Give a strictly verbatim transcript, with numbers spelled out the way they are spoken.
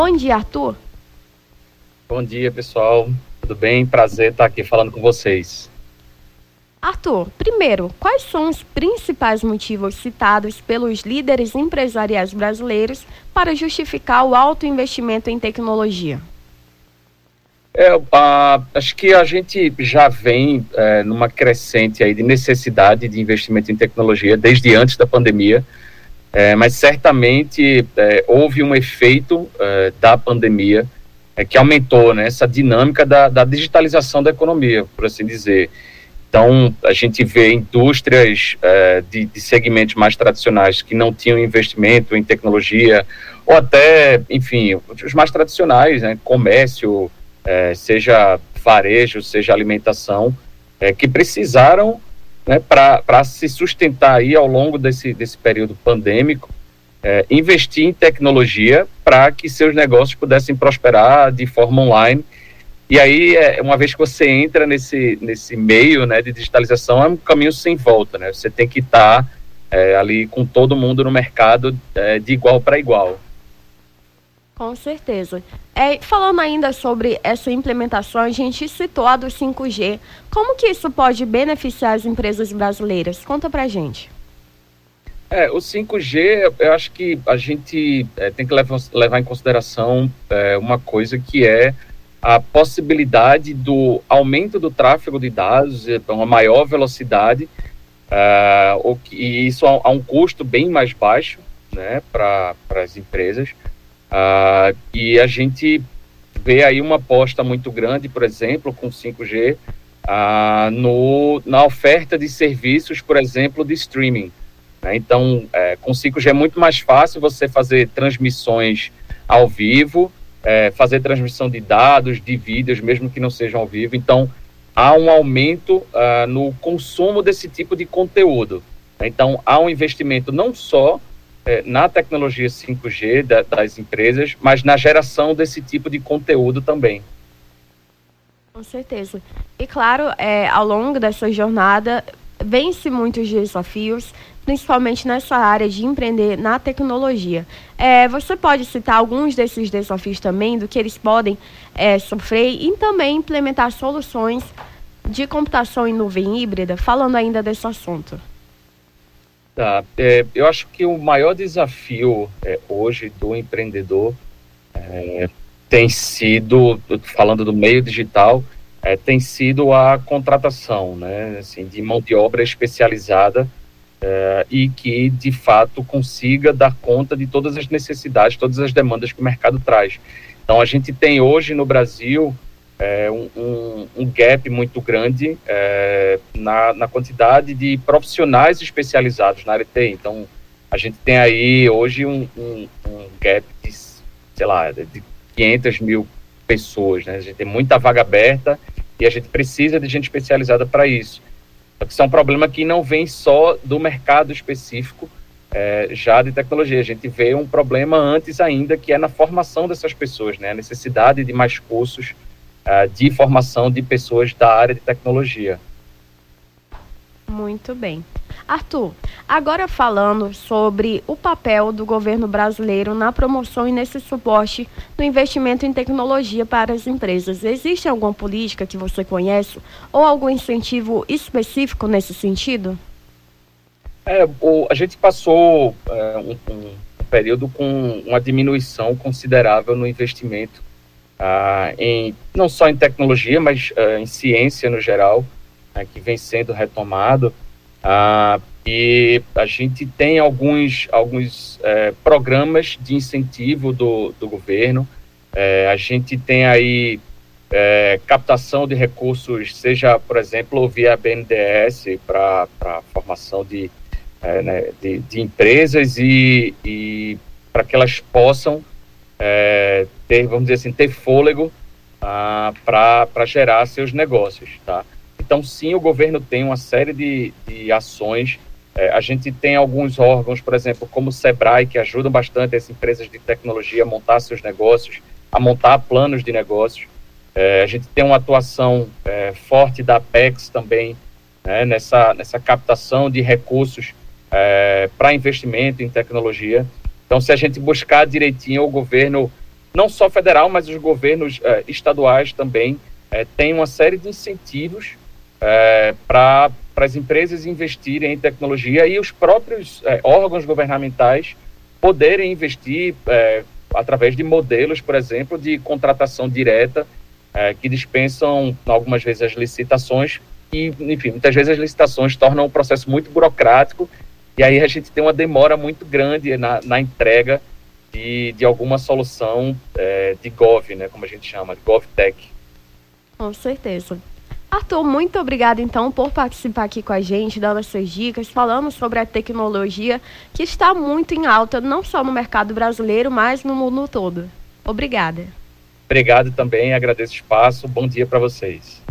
Bom dia, Arthur. Bom dia, pessoal. Tudo bem? Prazer estar aqui falando com vocês. Arthur, primeiro, quais são os principais motivos citados pelos líderes empresariais brasileiros para justificar o alto investimento em tecnologia? É, a, acho que a gente já vem é, numa crescente aí de necessidade de investimento em tecnologia desde antes da pandemia, é, mas certamente é, houve um efeito é, da pandemia é, que aumentou, né, essa dinâmica da, da digitalização da economia, por assim dizer. Então, a gente vê indústrias é, de, de segmentos mais tradicionais que não tinham investimento em tecnologia, ou até, enfim, os mais tradicionais, né, comércio, É, seja varejo, seja alimentação, é, que precisaram, né, para se sustentar aí ao longo desse, desse período pandêmico, é, investir em tecnologia para que seus negócios pudessem prosperar de forma online. E aí, é, uma vez que você entra nesse, nesse meio, né, de digitalização, é um caminho sem volta, né? Você tem que estar é, ali com todo mundo no mercado é, de igual para igual. Com certeza. É, falando ainda sobre essa implementação, a gente citou a do cinco G. Como que isso pode beneficiar as empresas brasileiras? Conta pra gente. É, o cinco G, eu acho que a gente é, tem que levar, levar em consideração é, uma coisa que é a possibilidade do aumento do tráfego de dados, uma maior velocidade, é, o que, e isso a, a um custo bem mais baixo, né, para as empresas. Uh, e a gente vê aí uma aposta muito grande, por exemplo, com cinco G, uh, no, na oferta de serviços, por exemplo, de streaming. Né? Então, é, com cinco G é muito mais fácil você fazer transmissões ao vivo, é, fazer transmissão de dados, de vídeos, mesmo que não sejam ao vivo. Então, há um aumento uh, no consumo desse tipo de conteúdo. Então, há um investimento não só É, na tecnologia cinco G da, das empresas, mas na geração desse tipo de conteúdo também. Com certeza. E claro, é, ao longo dessa jornada, vence muitos desafios, principalmente nessa área de empreender na tecnologia. É, você pode citar alguns desses desafios também, do que eles podem é, sofrer e também implementar soluções de computação em nuvem híbrida, falando ainda desse assunto. Tá. É, eu acho que o maior desafio é, hoje do empreendedor é, tem sido, falando do meio digital, é, tem sido a contratação, né, assim, de mão de obra especializada é, e que, de fato, consiga dar conta de todas as necessidades, todas as demandas que o mercado traz. Então, a gente tem hoje no Brasil É, um, um, um gap muito grande é, na, na quantidade de profissionais especializados na área de T I. Então, a gente tem aí hoje um, um, um gap de, sei lá, de quinhentas mil pessoas, né? A gente tem muita vaga aberta e a gente precisa de gente especializada para isso. Só que isso é um problema que não vem só do mercado específico é, já de tecnologia. A gente vê um problema antes ainda, que é na formação dessas pessoas, né? A necessidade de mais cursos de formação de pessoas da área de tecnologia. Muito bem. Arthur, agora falando sobre o papel do governo brasileiro na promoção e nesse suporte do investimento em tecnologia para as empresas. Existe alguma política que você conhece ou algum incentivo específico nesse sentido? É, o, a gente passou é, um, um período com uma diminuição considerável no investimento Ah, em, não só em tecnologia, mas ah, em ciência no geral, né, que vem sendo retomado. Ah, e a gente tem alguns, alguns eh, programas de incentivo do, do governo. Eh, a gente tem aí eh, captação de recursos, seja, por exemplo, via B N D E S para a formação de, eh, né, de, de empresas e, e para que elas possam É, ter, vamos dizer assim, ter fôlego ah, para gerar seus negócios, tá? Então, sim, o governo tem uma série de, de ações. É, a gente tem alguns órgãos, por exemplo, como o Sebrae, que ajudam bastante as empresas de tecnologia a montar seus negócios, a montar planos de negócios. É, a gente tem uma atuação é, forte da Apex também, né, nessa, nessa captação de recursos é, para investimento em tecnologia. Então, se a gente buscar direitinho, o governo não só federal, mas os governos eh, estaduais também eh, têm uma série de incentivos eh, para as empresas investirem em tecnologia e os próprios eh, órgãos governamentais poderem investir eh, através de modelos, por exemplo, de contratação direta, eh, que dispensam algumas vezes as licitações e, enfim, muitas vezes as licitações tornam o processo muito burocrático e aí a gente tem uma demora muito grande na, na entrega de, de alguma solução é, de Gov, né, como a gente chama, de GovTech. Com certeza. Arthur, muito obrigada, então, por participar aqui com a gente, dando as suas dicas, falando sobre a tecnologia que está muito em alta, não só no mercado brasileiro, mas no mundo todo. Obrigada. Obrigado também, agradeço o espaço, bom dia para vocês.